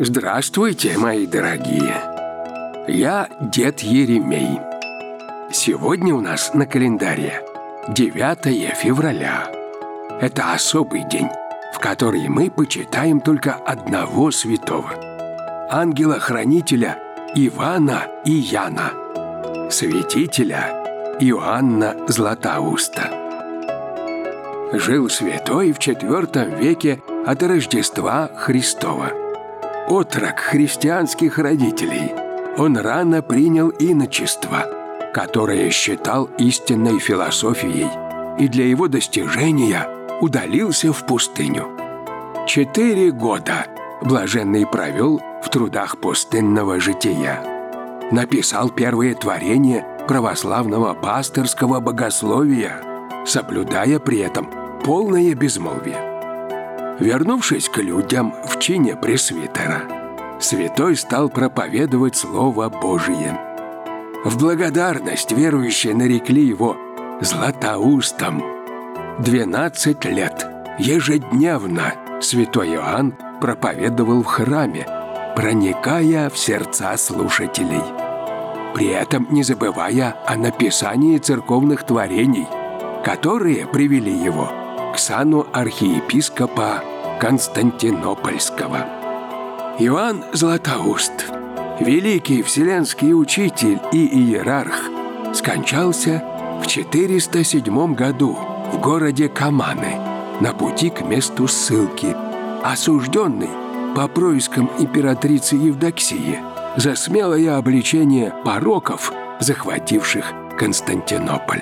Здравствуйте, мои дорогие! Я дед Еремей. Сегодня у нас на календаре 9 февраля. Это особый день, в который мы почитаем только одного святого – ангела-хранителя Ивана и Яна, святителя Иоанна Златоуста. Жил святой в IV веке от Рождества Христова. Отрок христианских родителей, он рано принял иночество, которое считал истинной философией, и для его достижения удалился в пустыню. 4 года блаженный провел в трудах пустынного жития. Написал первые творения православного пастырского богословия, соблюдая при этом полное безмолвие. Вернувшись к людям в чине пресвитера, святой стал проповедовать Слово Божие. В благодарность верующие нарекли его Златоустом. 12 лет ежедневно святой Иоанн проповедовал в храме, проникая в сердца слушателей, при этом не забывая о написании церковных творений, которые привели его к сану архиепископа Константинопольского. Иоанн Златоуст, великий вселенский учитель и иерарх, скончался в 407 году в городе Каманы на пути к месту ссылки, осужденный по проискам императрицы Евдоксии за смелое обличение пороков, захвативших Константинополь.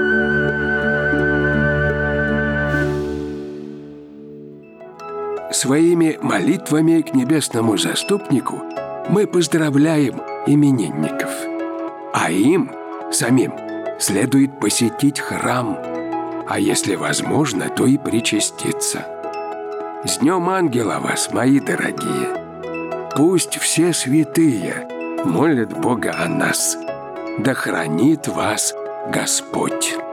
Своими молитвами к небесному заступнику мы поздравляем именинников, а им самим следует посетить храм, а если возможно, то и причаститься. С Днем Ангела вас, мои дорогие! Пусть все святые молят Бога о нас, да хранит вас Господь!